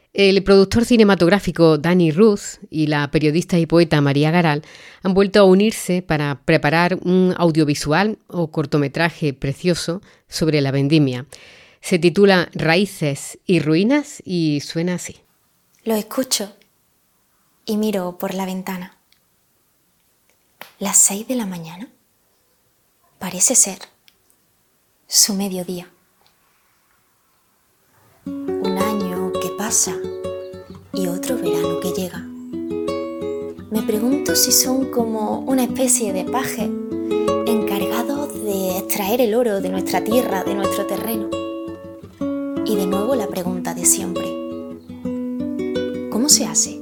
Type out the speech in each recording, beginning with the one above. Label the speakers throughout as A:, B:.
A: El productor cinematográfico Dani Roos y la periodista y poeta María Garal han vuelto a unirse para preparar un audiovisual o cortometraje precioso sobre la vendimia. Se titula Raíces y Ruinas y suena así.
B: Lo escucho y miro por la ventana. Las 6 de la mañana. Parece ser su mediodía. Un año que pasa y otro verano que llega. Me pregunto si son como una especie de pajes encargados de extraer el oro de nuestra tierra, de nuestro terreno. Y de nuevo la pregunta de siempre. ¿Cómo se hace?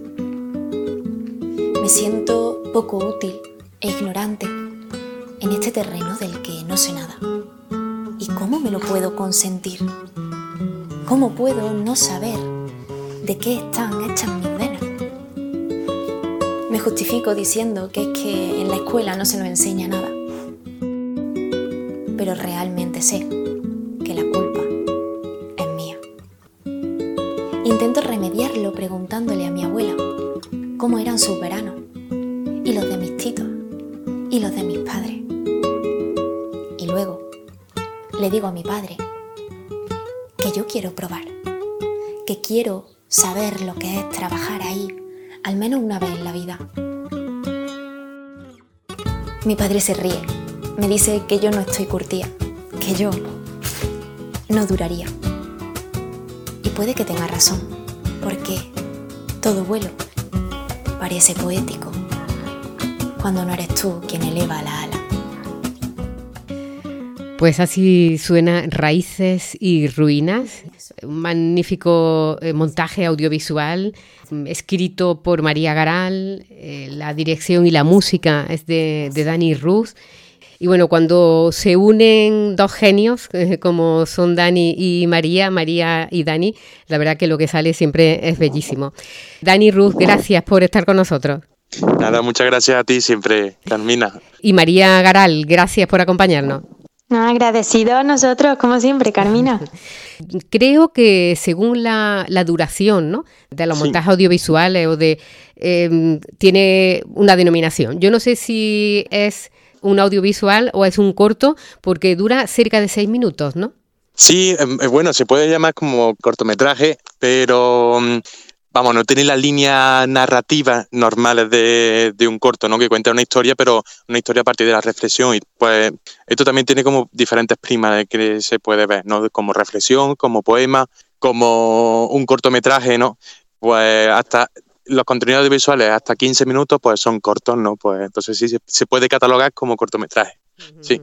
B: Me siento poco útil e ignorante en este terreno del que no sé nada. ¿Y cómo me lo puedo consentir? ¿Cómo puedo no saber de qué están hechas mis venas? Me justifico diciendo que es que en la escuela no se nos enseña nada. Pero realmente sé que la culpa es mía. Intento remediarlo preguntándole a mi abuela cómo eran sus veranos, y los de mis titos, y los de mis padres. Y luego le digo a mi padre que yo quiero probar, que quiero saber lo que es trabajar ahí, al menos una vez en la vida. Mi padre se ríe, me dice que yo no estoy curtida, que yo no duraría. Y puede que tenga razón, porque todo vuelo parece poético cuando no eres tú quien eleva la ala.
A: Pues así suena Raíces y Ruinas, un magnífico montaje audiovisual escrito por María Garal, la dirección y la música es de Dani Roos. Y bueno, cuando se unen dos genios como son Dani y María y Dani, la verdad que lo que sale siempre es bellísimo. Dani Roos, gracias por estar con nosotros.
C: Nada, muchas gracias a ti siempre, Carmina.
A: Y María Garal, gracias por acompañarnos.
D: Agradecido a nosotros, como siempre, Carmina.
A: Creo que según la duración, ¿no?, de los montajes audiovisuales o tiene una denominación. Yo no sé si es un audiovisual o es un corto, porque dura cerca de 6 minutos, ¿no?
C: Sí, bueno, se puede llamar como cortometraje, pero vamos, no tiene las líneas narrativas normales de un corto, ¿no?, que cuenta una historia, pero una historia a partir de la reflexión. Y pues esto también tiene como diferentes primas que se puede ver, ¿no?, como reflexión, como poema, como un cortometraje, ¿no? Pues hasta los contenidos audiovisuales hasta 15 minutos pues son cortos, ¿no? Pues entonces sí se puede catalogar como cortometraje. Sí.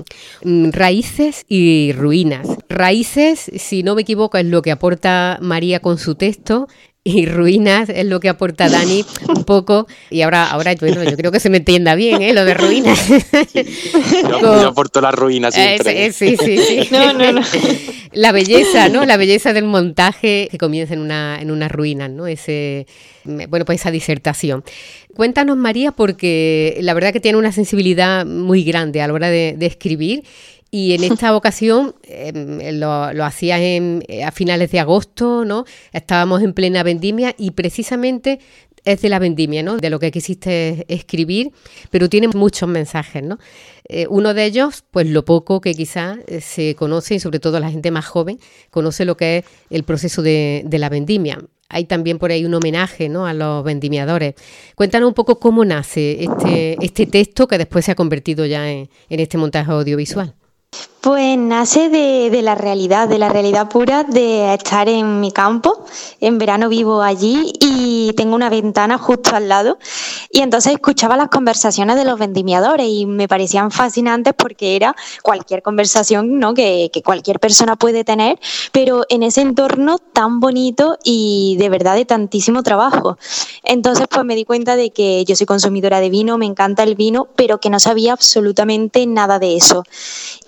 A: Raíces y ruinas. Raíces, si no me equivoco, es lo que aporta María con su texto, y ruinas es lo que aporta Dani un poco. Y ahora bueno, yo creo que se me entienda bien, lo de ruinas.
C: Sí. Yo aporto la ruina siempre.
A: Sí.
D: No.
A: La belleza, ¿no? La belleza del montaje que comienza en unas ruinas, ¿no? Pues esa disertación. Cuéntanos, María, porque la verdad que tiene una sensibilidad muy grande a la hora de escribir. Y en esta ocasión lo hacías a finales de agosto, ¿no? Estábamos en plena vendimia y precisamente es de la vendimia, ¿no?, de lo que quisiste escribir, pero tiene muchos mensajes, ¿no? Uno de ellos, pues lo poco que quizás se conoce, y sobre todo la gente más joven, conoce lo que es el proceso de la vendimia. Hay también por ahí un homenaje, ¿no?, a los vendimiadores. Cuéntanos un poco cómo nace este texto que después se ha convertido ya en este montaje audiovisual.
D: Pues nace de la realidad pura de estar en mi campo. En verano vivo allí y tengo una ventana justo al lado. Y entonces escuchaba las conversaciones de los vendimiadores y me parecían fascinantes porque era cualquier conversación, ¿no?, que cualquier persona puede tener, pero en ese entorno tan bonito y de verdad de tantísimo trabajo. Entonces pues me di cuenta de que yo soy consumidora de vino, me encanta el vino, pero que no sabía absolutamente nada de eso. Y eso fue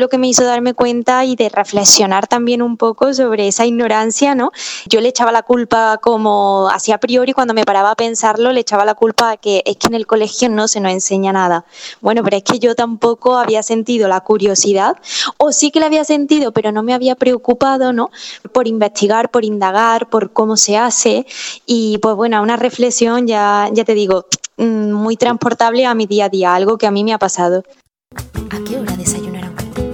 D: lo que me hizo darme cuenta y de reflexionar también un poco sobre esa ignorancia, ¿no? Yo le echaba la culpa, como así a priori, cuando me paraba a pensarlo, le echaba la culpa a que es que en el colegio no se nos enseña nada. Bueno, pero es que yo tampoco había sentido la curiosidad, o sí que la había sentido, pero no me había preocupado, ¿no? Por investigar, por indagar, por cómo se hace, y pues bueno, una reflexión, ya te digo, muy transportable a mi día a día, algo que a mí me ha pasado.
B: ¿A qué hora desayunaron?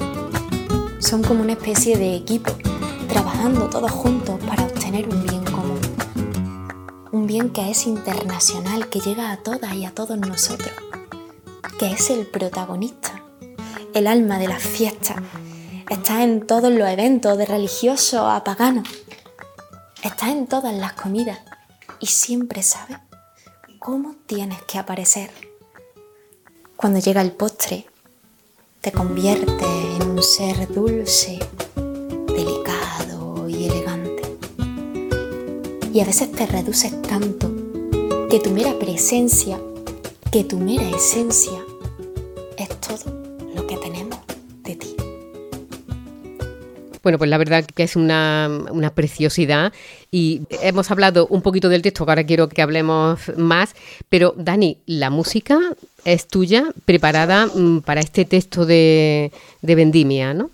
B: Son como una especie de equipo, trabajando todos juntos para obtener un bien común. Un bien que es internacional, que llega a todas y a todos nosotros, que es el protagonista, el alma de las fiestas. Está en todos los eventos, de religiosos a paganos. Está en todas las comidas y siempre sabe cómo tienes que aparecer. Cuando llega el postre, te convierte en un ser dulce, delicado y elegante. Y a veces te reduces tanto que tu mera presencia, que tu mera esencia es todo lo que tenemos de ti.
A: Bueno, pues la verdad que es una preciosidad y hemos hablado un poquito del texto, que ahora quiero que hablemos más, pero Dani, la música es tuya, preparada para este texto de Vendimia, ¿no?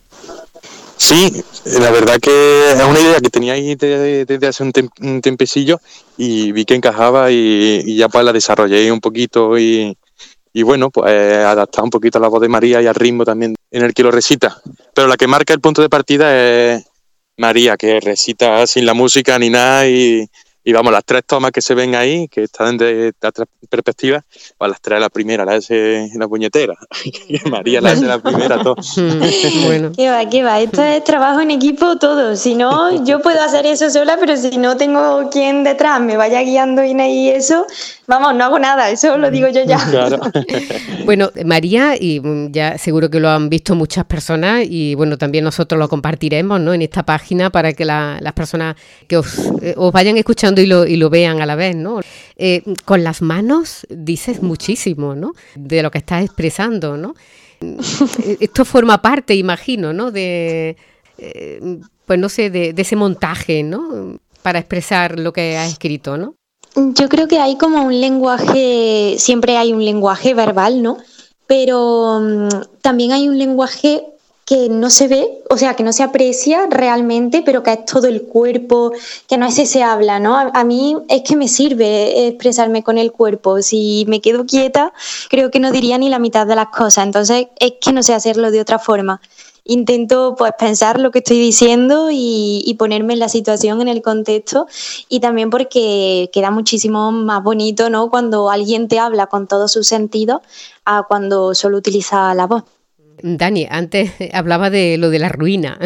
C: Sí, la verdad que es una idea que tenía ahí desde hace un tiempecillo y vi que encajaba y ya pues la desarrollé un poquito y bueno, pues adaptar un poquito a la voz de María y al ritmo también en el que lo recita. Pero la que marca el punto de partida es María, que recita sin la música ni nada y vamos, las tres tomas que se ven ahí, que están de las tres perspectivas, pues las tres, la primera la hace la puñetera, María la hace la primera, todo.
A: Bueno.
D: ¿Qué va? Esto es trabajo en equipo todo. Si no, yo puedo hacer eso sola, pero si no tengo quien detrás me vaya guiando y eso, vamos, no hago nada, eso lo digo yo ya.
C: Claro.
A: Bueno, María, y ya seguro que lo han visto muchas personas y bueno, también nosotros lo compartiremos, ¿no?, en esta página para que las personas que os vayan escuchando y lo vean a la vez, ¿no? Con las manos dices muchísimo, ¿no?, de lo que estás expresando, ¿no? Esto forma parte, imagino, ¿no?, de, pues no sé, de ese montaje, ¿no?, para expresar lo que has escrito, ¿no?
D: Yo creo que hay como un lenguaje, siempre hay un lenguaje verbal, ¿no? Pero también hay un lenguaje que no se ve, o sea, que no se aprecia realmente, pero que es todo el cuerpo, que no es ese habla, ¿no? A mí es que me sirve expresarme con el cuerpo. Si me quedo quieta, creo que no diría ni la mitad de las cosas. Entonces, es que no sé hacerlo de otra forma. Intento pues pensar lo que estoy diciendo y ponerme en la situación, en el contexto, y también porque queda muchísimo más bonito, ¿no?, cuando alguien te habla con todos sus sentidos a cuando solo utiliza la voz.
A: Dani, antes hablaba de lo de la ruina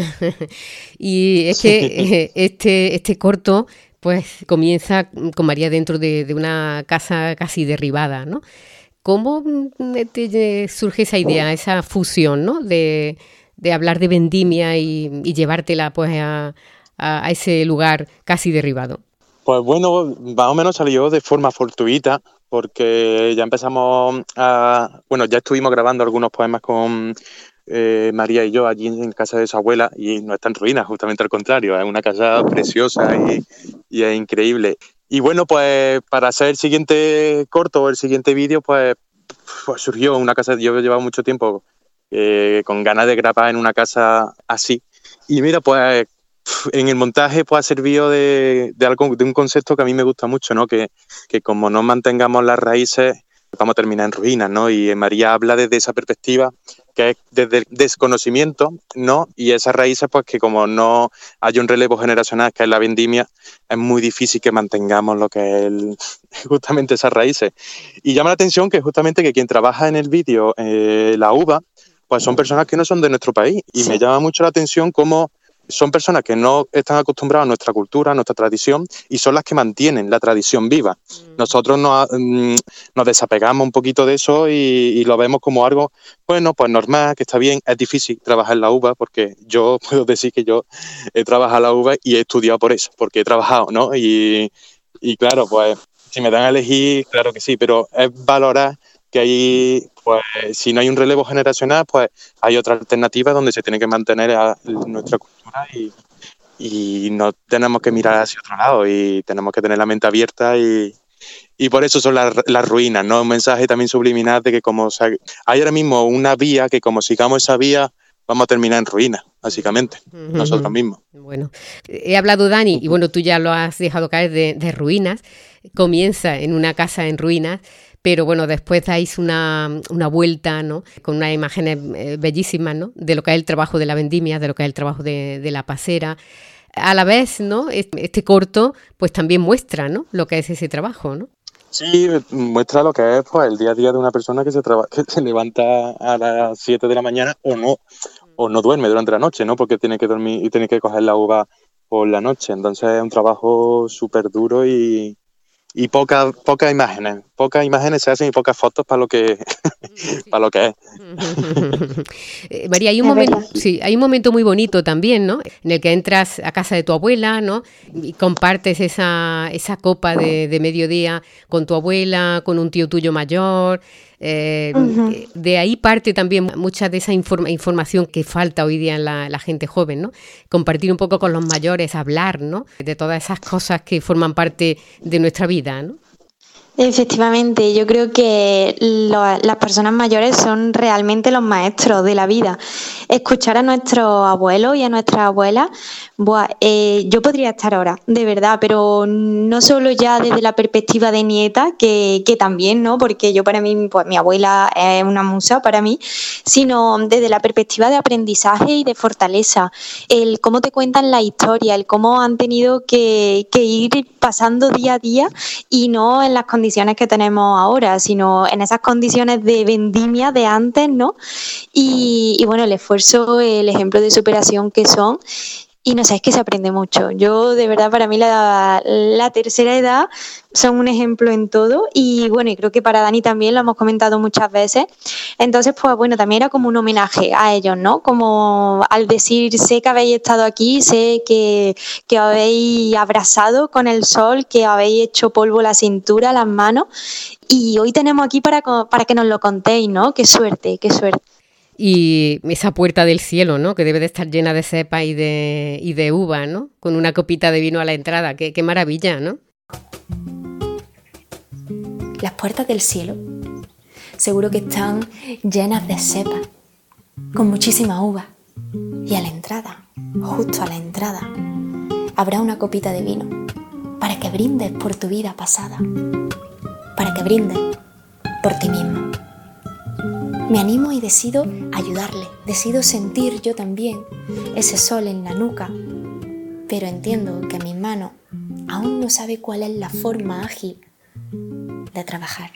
A: y es que este corto pues comienza con María dentro de una casa casi derribada, ¿no? ¿Cómo te surge esa idea, esa fusión, ¿no?, de hablar de vendimia y llevártela pues a ese lugar casi derribado?
C: Pues bueno, más o menos salió de forma fortuita, porque ya empezamos ya estuvimos grabando algunos poemas con María y yo allí en casa de su abuela, y no está en ruinas, justamente al contrario, es una casa preciosa y es increíble. Y bueno, pues para hacer el siguiente corto, el siguiente vídeo, pues surgió una casa. Yo llevaba mucho tiempo con ganas de grabar en una casa así, y mira, pues en el montaje pues ha servido de un concepto que a mí me gusta mucho, ¿no? Que como no mantengamos las raíces, vamos a terminar en ruinas, ¿no? Y María habla desde esa perspectiva, que es desde el desconocimiento, ¿no? Y esas raíces, pues que como no hay un relevo generacional, que es la vendimia, es muy difícil que mantengamos lo que es justamente esas raíces. Y llama la atención que justamente que quien trabaja en el vídeo, la uva, pues son personas que no son de nuestro país. Y me llama mucho la atención cómo son personas que no están acostumbradas a nuestra cultura, a nuestra tradición, y son las que mantienen la tradición viva. Nosotros nos desapegamos un poquito de eso y lo vemos como algo, bueno, pues normal, que está bien. Es difícil trabajar en la uva, porque yo puedo decir que yo he trabajado en la uva y he estudiado por eso, porque he trabajado, ¿no? Y claro, pues si me dan a elegir, claro que sí, pero es valorar que hay, pues si no hay un relevo generacional, pues hay otra alternativa donde se tiene que mantener nuestra cultura y no tenemos que mirar hacia otro lado y tenemos que tener la mente abierta y por eso son las ruinas, ¿no? Un mensaje también subliminal de que hay ahora mismo una vía que como sigamos esa vía vamos a terminar en ruinas, básicamente, nosotros mismos.
A: Bueno, he hablado, Dani, y bueno, tú ya lo has dejado caer de ruinas. Comienza en una casa en ruinas, pero bueno, después dais una vuelta, ¿no? Con unas imágenes bellísimas, ¿no? De lo que es el trabajo de la vendimia, de lo que es el trabajo de la pasera. A la vez, ¿no? Este corto, pues también muestra, ¿no? Lo que es ese trabajo, ¿no?
C: Sí, muestra lo que es pues, el día a día de una persona que se levanta a las 7 de la mañana o no duerme durante la noche, ¿no? Porque tiene que dormir y tiene que coger la uva por la noche. Entonces es un trabajo súper duro y pocas imágenes. Pocas imágenes se hacen y pocas fotos para lo que para lo que es.
A: María, hay un momento muy bonito también, ¿no? En el que entras a casa de tu abuela, ¿no? Y compartes esa copa de mediodía con tu abuela, con un tío tuyo mayor. De ahí parte también mucha de esa información que falta hoy día en la gente joven, ¿no? Compartir un poco con los mayores, hablar, ¿no? De todas esas cosas que forman parte de nuestra vida, ¿no?
D: Efectivamente, yo creo que las personas mayores son realmente los maestros de la vida. Escuchar a nuestros abuelos y a nuestras abuelas, yo podría estar ahora, de verdad, pero no solo ya desde la perspectiva de nieta, que también, ¿no? Porque yo para mí, pues mi abuela es una musa para mí, sino desde la perspectiva de aprendizaje y de fortaleza. El cómo te cuentan la historia, el cómo han tenido que ir pasando día a día y no en las condiciones que tenemos ahora, sino en esas condiciones de vendimia de antes, ¿no? Y bueno, el esfuerzo, el ejemplo de superación que son. Y no sé, es que se aprende mucho. Yo, de verdad, para mí la tercera edad son un ejemplo en todo. Y bueno, y creo que para Dani también lo hemos comentado muchas veces. Entonces, pues bueno, también era como un homenaje a ellos, ¿no? Como al decir, sé que habéis estado aquí, sé que os habéis abrazado con el sol, que os habéis hecho polvo la cintura, las manos. Y hoy tenemos aquí para que nos lo contéis, ¿no? Qué suerte, qué suerte.
A: Y esa puerta del cielo, ¿no? Que debe de estar llena de cepa y de uva, ¿no? Con una copita de vino a la entrada. Qué maravilla, ¿no?
B: Las puertas del cielo seguro que están llenas de cepa, con muchísima uva. Y a la entrada, justo a la entrada, habrá una copita de vino para que brindes por tu vida pasada, para que brindes por ti mismo. Me animo y decido ayudarle, decido sentir yo también ese sol en la nuca, pero entiendo que mi mano aún no sabe cuál es la forma ágil de trabajar.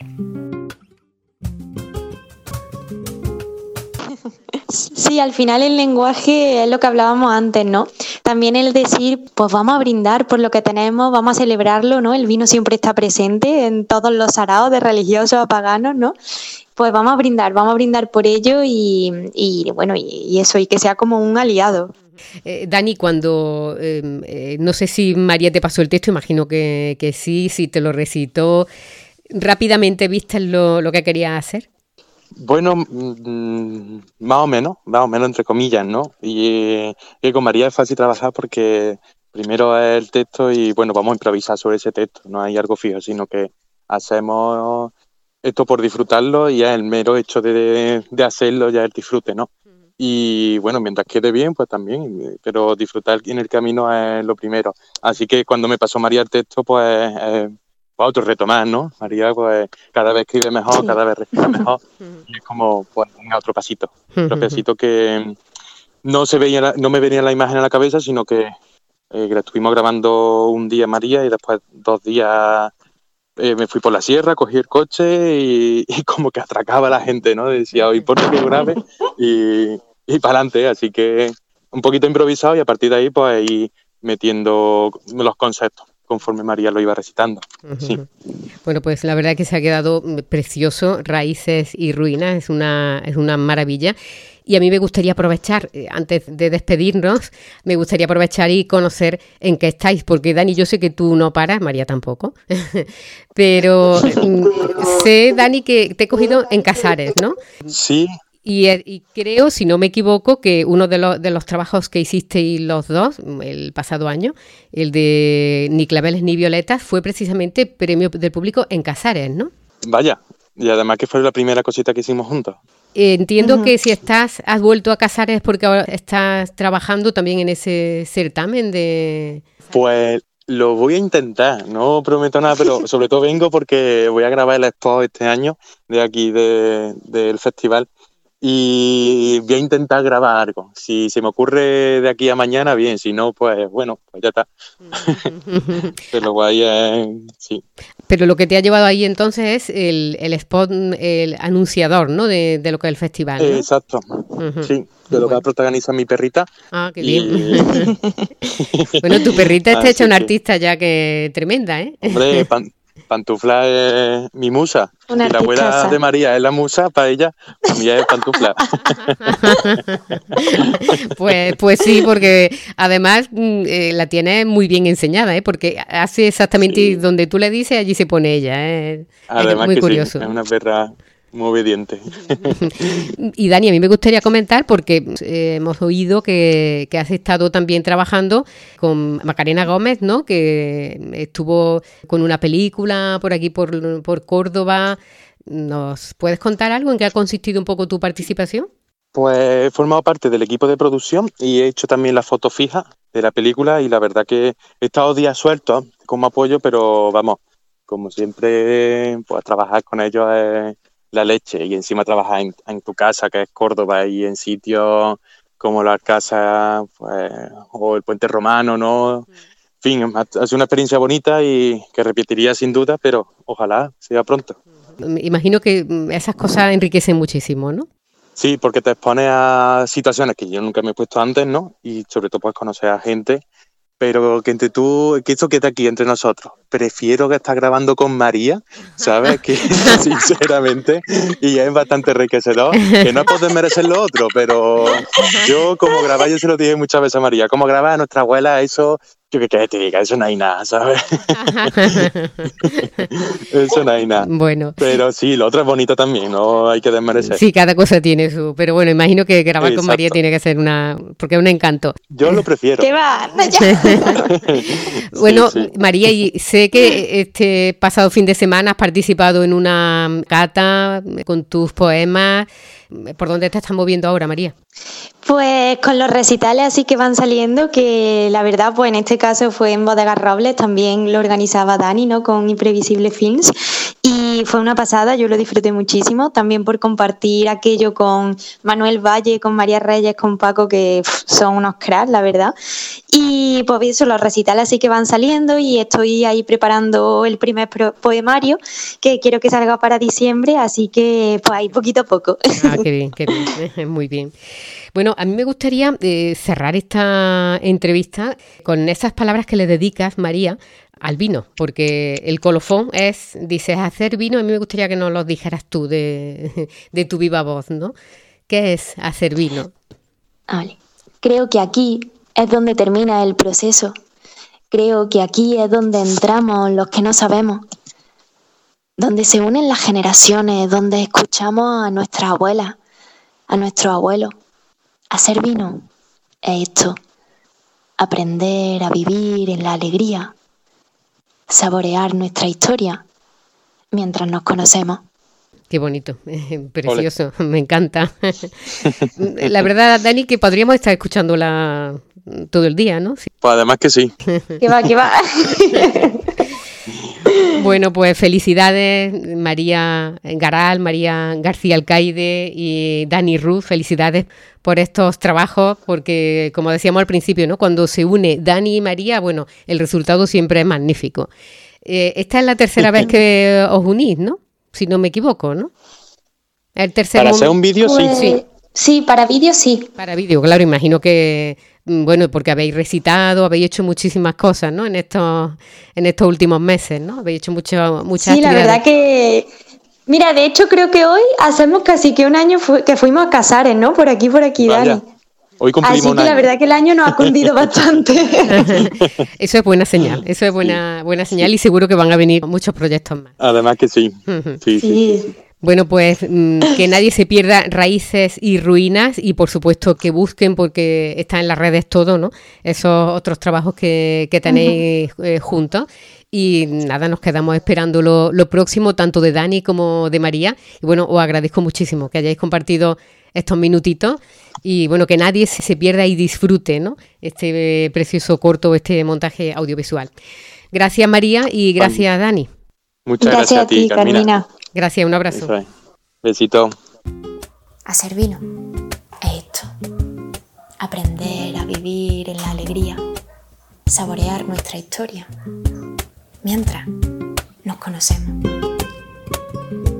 D: Sí, al final el lenguaje es lo que hablábamos antes, ¿no? También el decir, pues vamos a brindar por lo que tenemos, vamos a celebrarlo, ¿no? El vino siempre está presente en todos los saraos, de religiosos a paganos, ¿no? Pues vamos a brindar por ello y bueno, y eso, y que sea como un aliado.
A: Dani, cuando, no sé si María te pasó el texto, imagino que sí, si te lo recitó, ¿rápidamente viste lo que querías hacer?
C: Bueno, más o menos entre comillas, ¿no? Y que con María es fácil trabajar porque primero es el texto y bueno, vamos a improvisar sobre ese texto, no hay algo fijo, sino que hacemos esto por disfrutarlo y ya el mero hecho de hacerlo ya es el disfrute, ¿no? Y bueno, mientras quede bien, pues también, pero disfrutar en el camino es lo primero. Así que cuando me pasó María el texto, pues otro reto más, ¿no? María pues cada vez escribe mejor, sí, cada vez respira mejor y es como pues otro pasito que no me venía la imagen a la cabeza, sino que la estuvimos grabando un día María y después 2 días me fui por la sierra, cogí el coche y como que atracaba a la gente, ¿no? Decía, hoy por que grabe y para adelante. Así que un poquito improvisado y a partir de ahí pues ir metiendo los conceptos conforme María lo iba recitando. Sí.
A: Bueno, pues la verdad es que se ha quedado precioso, Raíces y Ruinas, es una maravilla. Y a mí me gustaría aprovechar, antes de despedirnos, me gustaría aprovechar y conocer en qué estáis, porque Dani, yo sé que tú no paras, María tampoco, pero sé, Dani, que te he cogido en Casares, ¿no?
C: Sí.
A: Y creo, si no me equivoco, que uno de los trabajos que hicisteis los dos el pasado año, el de Ni claveles ni violetas, fue precisamente premio del público en Casares, ¿no?
C: Vaya, y además que fue la primera cosita que hicimos juntos.
A: Entiendo que si has vuelto a Casares porque ahora estás trabajando también en ese certamen de...
C: Pues lo voy a intentar, no prometo nada, pero sobre todo vengo porque voy a grabar el spot este año de aquí del festival. Y voy a intentar grabar algo. Si se me ocurre de aquí a mañana, bien. Si no, pues bueno, pues ya está. Pero guay, sí.
A: Pero lo que te ha llevado ahí entonces es el spot, el anunciador, ¿no? De lo que es el festival, ¿no?
C: Exacto. Sí, de lo que va a protagonizar mi perrita.
A: Ah, qué bien. Bueno, tu perrita está hecha una artista ya que tremenda, ¿eh?
C: Hombre, Pantufla es mi musa.
D: Una
C: y la abuela
D: artistaza.
C: de María es la musa para ella, para mí es Pantufla.
A: Pues sí, porque además la tiene muy bien enseñada, ¿eh? Porque hace exactamente donde tú le dices, allí se pone ella, ¿eh?
C: Además
A: es muy
C: que
A: curioso.
C: Sí, es una perra muy obediente.
A: Y Dani, a mí me gustaría comentar, porque hemos oído que has estado también trabajando con Macarena Gómez, ¿no? Que estuvo con una película por aquí, por Córdoba. ¿Nos puedes contar algo en qué ha consistido un poco tu participación?
C: Pues he formado parte del equipo de producción y he hecho también la foto fija de la película y la verdad que he estado días sueltos como apoyo, pero vamos, como siempre, pues trabajar con ellos es la leche y encima trabajar en tu casa, que es Córdoba, y en sitios como la Alcázar, pues, o el Puente Romano, ¿no? En fin, ha sido una experiencia bonita y que repetiría sin duda, pero ojalá sea pronto.
A: Imagino que esas cosas enriquecen muchísimo, ¿no?
C: Sí, porque te expones a situaciones que yo nunca me he puesto antes, ¿no? Y sobre todo puedes conocer a gente, pero que que esto quede aquí entre nosotros. Prefiero que estás grabando con María, ¿sabes? Que sinceramente, y es bastante enriquecedor, que no es por desmerecer lo otro, pero yo como grababa, yo se lo dije muchas veces a María, como grababa a nuestra abuela, eso, yo que te diga, eso no hay nada, ¿sabes? Eso no hay nada.
A: Bueno.
C: Pero sí, lo otro es bonito también, no hay que desmerecer.
A: Sí, cada cosa tiene su... Pero bueno, imagino que grabar
C: Exacto.
A: con María tiene que ser porque es un encanto.
C: Yo lo prefiero.
D: ¿Qué va?
A: Bueno,
C: sí.
A: María, y sé que este pasado fin de semana has participado en una cata con tus poemas. ¿Por dónde te estás moviendo ahora, María?
D: Pues con los recitales así que van saliendo, que la verdad, pues en este caso fue en Bodegas Robles, también lo organizaba Dani, ¿no? Con Imprevisible Films, y fue una pasada, yo lo disfruté muchísimo, también por compartir aquello con Manuel Valle, con María Reyes, con Paco, que son unos cracks, la verdad. Y pues eso, los recitales así que van saliendo y estoy ahí preparando el primer poemario, que quiero que salga para diciembre, así que pues ahí poquito a poco.
A: Ah, qué bien, muy bien. Bueno, a mí me gustaría cerrar esta entrevista con esas palabras que le dedicas, María, al vino, porque el colofón dices, hacer vino. A mí me gustaría que nos lo dijeras tú de tu viva voz, ¿no? ¿Qué es hacer vino?
D: Vale. Creo que aquí es donde termina el proceso. Creo que aquí es donde entramos los que no sabemos, donde se unen las generaciones, donde escuchamos a nuestras abuelas, a nuestros abuelos. Hacer vino es esto, aprender a vivir en la alegría, saborear nuestra historia mientras nos conocemos.
A: Qué bonito, precioso, Ole. Me encanta. La verdad, Dani, que podríamos estar escuchándola todo el día, ¿no? Sí.
C: Pues además que sí.
D: Que va.
A: Bueno, pues felicidades María Garal, María García Alcaide y Dani Ruz, felicidades por estos trabajos, porque como decíamos al principio, ¿no? Cuando se une Dani y María, bueno, el resultado siempre es magnífico. Esta es la tercera vez que os unís, ¿no? Si no me equivoco, ¿no? El tercer
C: para hacer un vídeo,
D: pues,
C: sí.
D: Sí, para vídeo sí.
A: Para vídeo, claro, imagino que, bueno, porque habéis recitado, habéis hecho muchísimas cosas, ¿no? En estos últimos meses, ¿no? Habéis hecho muchas
D: Sí,
A: actividades.
D: la verdad que Mira, de hecho creo que hoy hacemos casi que un año que fuimos a Casares, ¿no? Por aquí,
C: Vaya,
D: Dani.
C: hoy cumplimos
D: Así
C: un
D: que la
C: año.
D: verdad que el año nos ha cundido bastante.
A: Eso es buena señal, eso es buena señal y seguro que van a venir muchos proyectos más.
C: Además que sí. Sí.
A: Bueno, pues que nadie se pierda Raíces y Ruinas y por supuesto que busquen, porque está en las redes todo, ¿no? Esos otros trabajos que tenéis juntos. Y nada, nos quedamos esperando lo próximo, tanto de Dani como de María. Y bueno, os agradezco muchísimo que hayáis compartido estos minutitos y bueno, que nadie se pierda y disfrute, ¿no? Este precioso corto, este montaje audiovisual. Gracias, María, y gracias, Dani.
C: Muchas gracias a ti, Carmina.
A: Gracias, un abrazo.
C: Eso es. Besito.
B: Hacer vino es esto. Aprender a vivir en la alegría. Saborear nuestra historia. Mientras nos conocemos.